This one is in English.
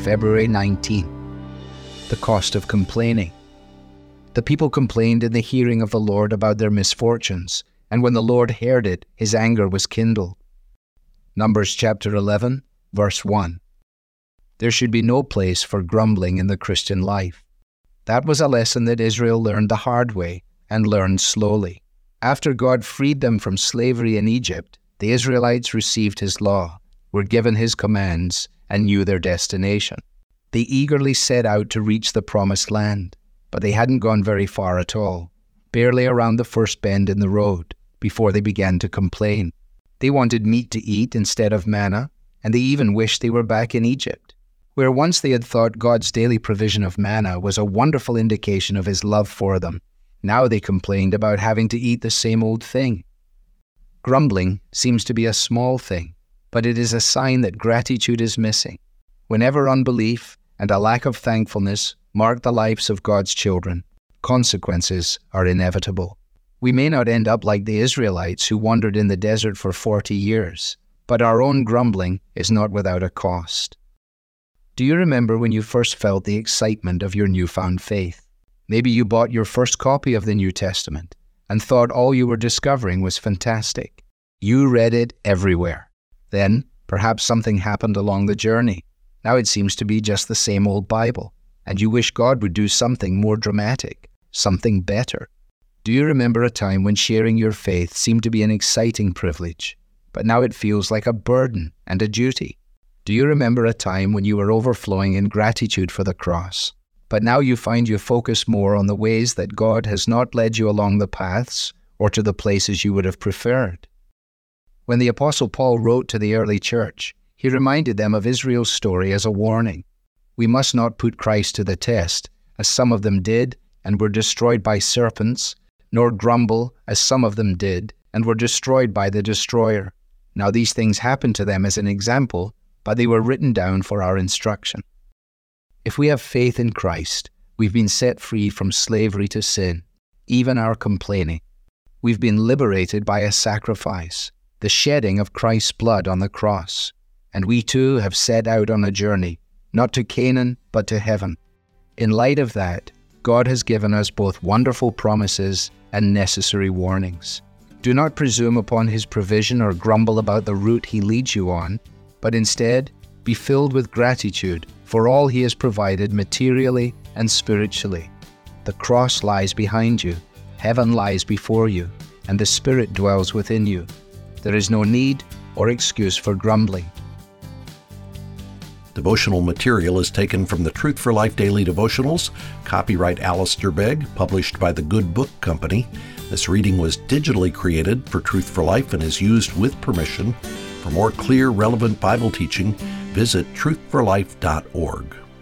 February 19. The cost of complaining. The people complained in the hearing of the Lord about their misfortunes, and when the Lord heard it, his anger was kindled. Numbers chapter 11, verse 1. There should be no place for grumbling in the Christian life. That was a lesson that Israel learned the hard way and learned slowly. After God freed them from slavery in Egypt, the Israelites received his law, were given his commands, and knew their destination. They eagerly set out to reach the promised land, but they hadn't gone very far at all, barely around the first bend in the road, before they began to complain. They wanted meat to eat instead of manna, and they even wished they were back in Egypt, where once they had thought God's daily provision of manna was a wonderful indication of his love for them. Now they complained about having to eat the same old thing. Grumbling seems to be a small thing, but it is a sign that gratitude is missing. Whenever unbelief and a lack of thankfulness mark the lives of God's children, consequences are inevitable. We may not end up like the Israelites who wandered in the desert for 40 years, but our own grumbling is not without a cost. Do you remember when you first felt the excitement of your newfound faith? Maybe you bought your first copy of the New Testament and thought all you were discovering was fantastic. You read it everywhere. Then, perhaps something happened along the journey. Now it seems to be just the same old Bible, and you wish God would do something more dramatic, something better. Do you remember a time when sharing your faith seemed to be an exciting privilege, but now it feels like a burden and a duty? Do you remember a time when you were overflowing in gratitude for the cross, but now you find you focus more on the ways that God has not led you along the paths or to the places you would have preferred? When the Apostle Paul wrote to the early church, he reminded them of Israel's story as a warning. We must not put Christ to the test, as some of them did and were destroyed by serpents, nor grumble, as some of them did and were destroyed by the destroyer. Now these things happened to them as an example, but they were written down for our instruction. If we have faith in Christ, we've been set free from slavery to sin, even our complaining. We've been liberated by a sacrifice, the shedding of Christ's blood on the cross, and we too have set out on a journey, not to Canaan, but to heaven. In light of that, God has given us both wonderful promises and necessary warnings. Do not presume upon his provision or grumble about the route he leads you on, but instead be filled with gratitude for all he has provided materially and spiritually. The cross lies behind you, heaven lies before you, and the Spirit dwells within you. There is no need or excuse for grumbling. Devotional material is taken from the Truth for Life Daily Devotionals, copyright Alistair Begg, published by the Good Book Company. This reading was digitally created for Truth for Life and is used with permission. For more clear, relevant Bible teaching, visit truthforlife.org.